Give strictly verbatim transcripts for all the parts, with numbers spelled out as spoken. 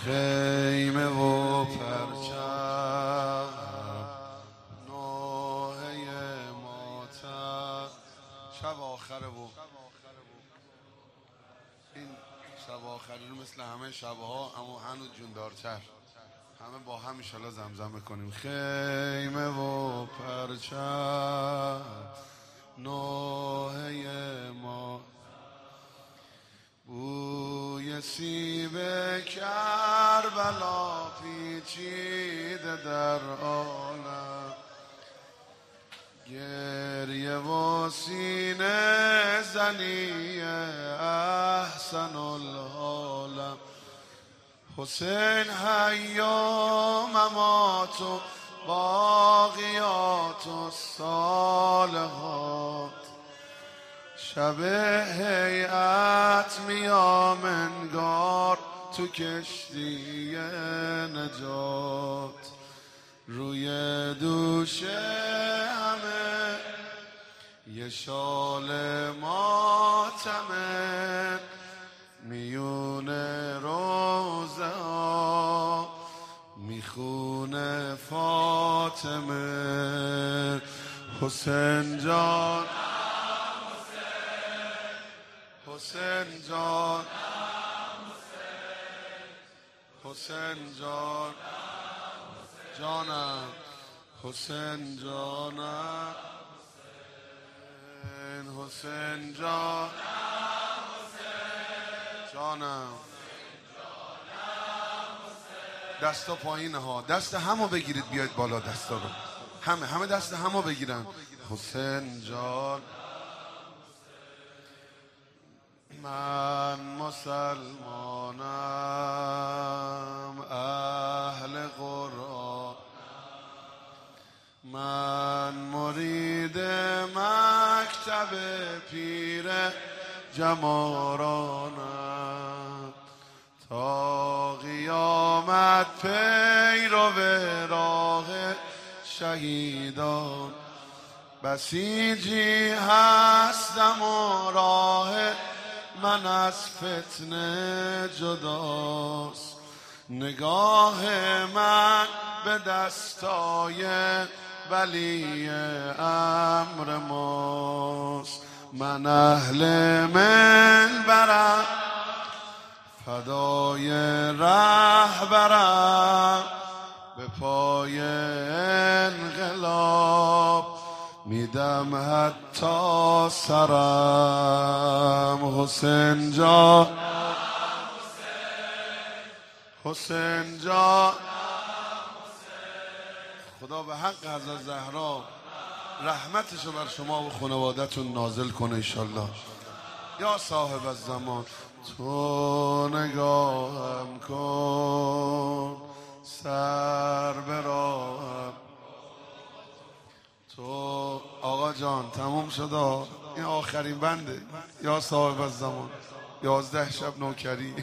خیمه و پرچم نوحه ماتم. شب آخره و این شب آخری رو مثل همه شبها اما هنوز جوندارتر همه با هم انشالله زمزم میکنیم. خیمه و پرچم نوحه ما، بوی سیب کربلا پیچیده در عالم، گریه و سینه زنی احسن الحالم. حسین حی و ممات و باقیات و صالحات، شب هیئت میام انگار تو کشتی نجات، روی دوش همه یه شال ماتمه، میون روزه ها میخونه فاطمه. حسین جان حسین جان حسین جان جانم حسین جانم حسین جان جانم. دستا پایینه ها، دست همو بگیرید بیاید بالا، دستا رو همه همه دست همو بگیرن. حسین جان من مسلمانم اهل قرآن، من مرید مکتب پیر جمارانم، تا قیامت پیرو راه شهیدان، بسیجی هستم و راه من از فتنه جداست، نگاه من به دستای ولی امر ماست، من اهل منبرم فدای رهبرم، به پای انقلاب میدم حتی سرم. حسین جان حسین جان خدا به حق حضرت زهرا رحمتشو بر شما و خانوادتون نازل کنه انشالله. یا صاحب الزمان تو نگاهم کن سر براهم. تو آقا جان تموم شد، این آخرین بنده. یا صاحب الزمان یازده شب نوکری.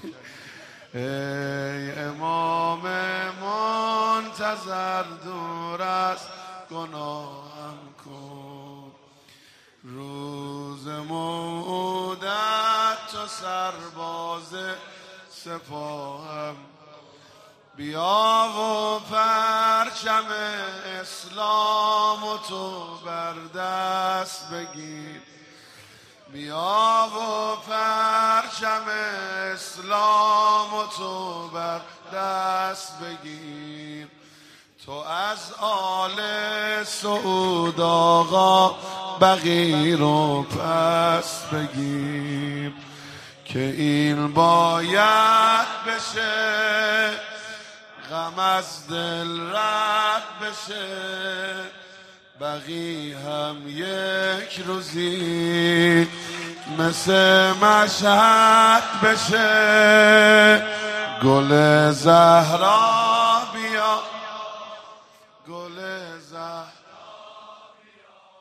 ای امام منتظر دور از گناهم کن، روز موعودت تو سرباز سپاهم، بیا و پرچم اسلام و تو بر دست بگیر، بیا و پرچم اسلام و تو بر دست بگیر، تو از آل سعود آقا بقی رو پس بگیر، که این باید بشه غم از دل رد بشه، بقی هم یک روزی مثل مشهد بشه، گل زهرا